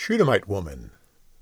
Shunammite woman.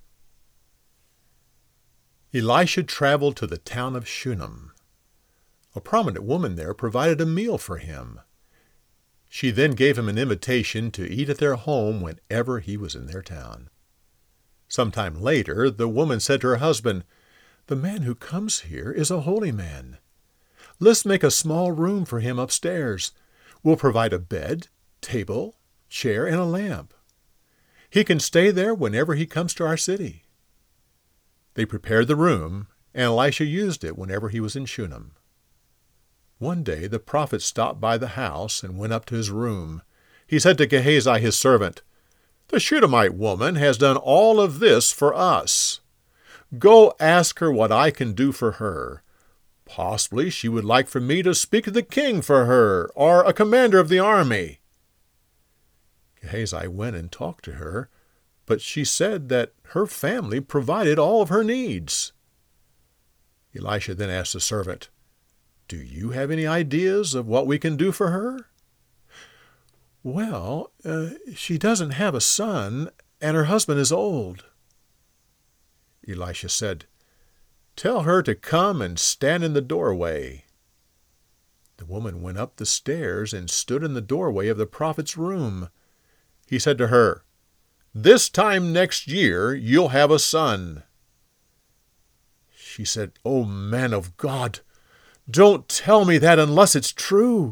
Elisha traveled to the town of Shunem. A prominent woman there provided a meal for him. She then gave him an invitation to eat at their home whenever he was in their town. Sometime later, the woman said to her husband, "The man who comes here is a holy man. Let's make a small room for him upstairs. We'll provide a bed, table, chair, and a lamp. He can stay there whenever he comes to our city." They prepared the room, and Elisha used it whenever he was in Shunem. One day the prophet stopped by the house and went up to his room. He said to Gehazi his servant, "The Shunammite woman has done all of this for us. Go ask her what I can do for her. Possibly she would like for me to speak to the king for her, or a commander of the army." Gehazi went and talked to her, but she said that her family provided all of her needs. Elisha then asked the servant, "Do you have any ideas of what we can do for her?" "Well, she doesn't have a son, and her husband is old." Elisha said, "Tell her to come and stand in the doorway." The woman went up the stairs and stood in the doorway of the prophet's room. He said to her, "This time next year you'll have a son." She said, "Oh, man of God, don't tell me that unless it's true."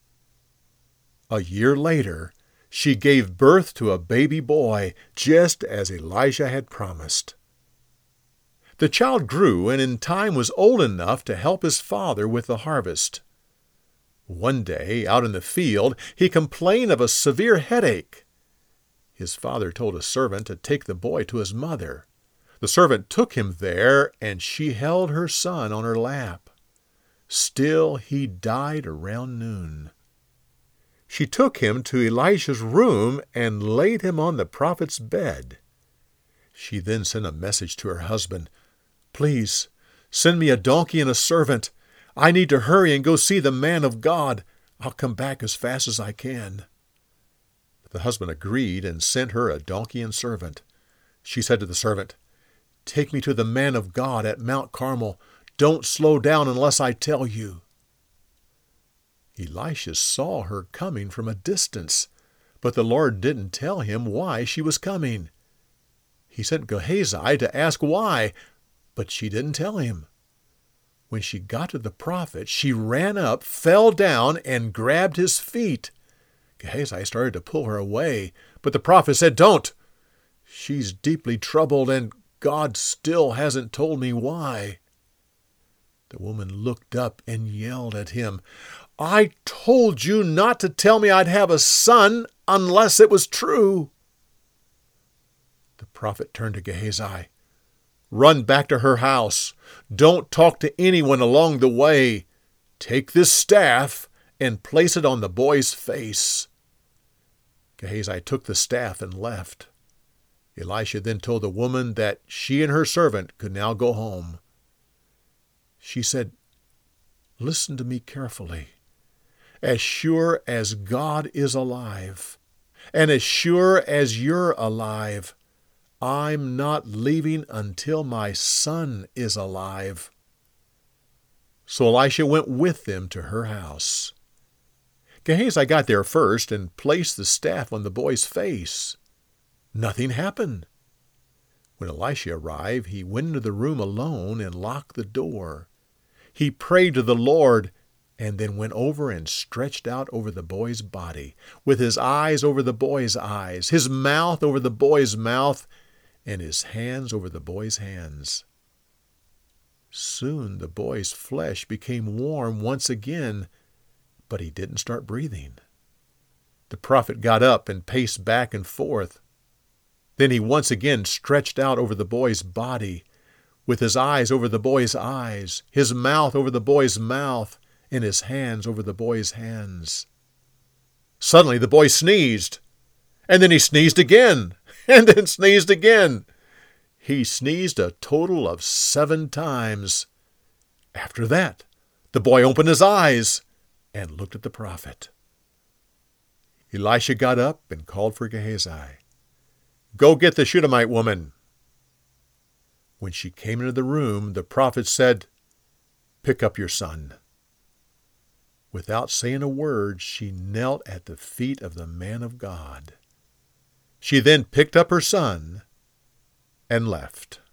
A year later, she gave birth to a baby boy, just as Elisha had promised. The child grew and in time was old enough to help his father with the harvest. One day, out in the field, he complained of a severe headache. His father told a servant to take the boy to his mother. The servant took him there, and she held her son on her lap. Still, he died around noon. She took him to Elisha's room and laid him on the prophet's bed. She then sent a message to her husband, "Please, send me a donkey and a servant. I need to hurry and go see the man of God. I'll come back as fast as I can." The husband agreed and sent her a donkey and servant. She said to the servant, "Take me to the man of God at Mount Carmel. Don't slow down unless I tell you." Elisha saw her coming from a distance, but the Lord didn't tell him why she was coming. He sent Gehazi to ask why, but she didn't tell him. When she got to the prophet, she ran up, fell down, and grabbed his feet. Gehazi started to pull her away, but the prophet said, "Don't. She's deeply troubled, and God still hasn't told me why." The woman looked up and yelled at him, "I told you not to tell me I'd have a son unless it was true." The prophet turned to Gehazi. "Run back to her house. Don't talk to anyone along the way. Take this staff and place it on the boy's face." Gehazi took the staff and left. Elisha then told the woman that she and her servant could now go home. She said, "Listen to me carefully. As sure as God is alive, and as sure as you're alive, I'm not leaving until my son is alive." So Elisha went with them to her house. Gehazi got there first and placed the staff on the boy's face. Nothing happened. When Elisha arrived, he went into the room alone and locked the door. He prayed to the Lord and then went over and stretched out over the boy's body, with his eyes over the boy's eyes, his mouth over the boy's mouth, and his hands over the boy's hands. Soon the boy's flesh became warm once again, but he didn't start breathing. The prophet got up and paced back and forth. Then he once again stretched out over the boy's body, with his eyes over the boy's eyes, his mouth over the boy's mouth, and his hands over the boy's hands. Suddenly the boy sneezed, and then he sneezed again, and then sneezed again. He sneezed a total of 7 times. After that, the boy opened his eyes and looked at the prophet. Elisha got up and called for Gehazi. Go get the Shunammite woman." When she came into the room, the prophet said, "Pick up your son." Without saying a word, she knelt at the feet of the man of God. She then picked up her son and left.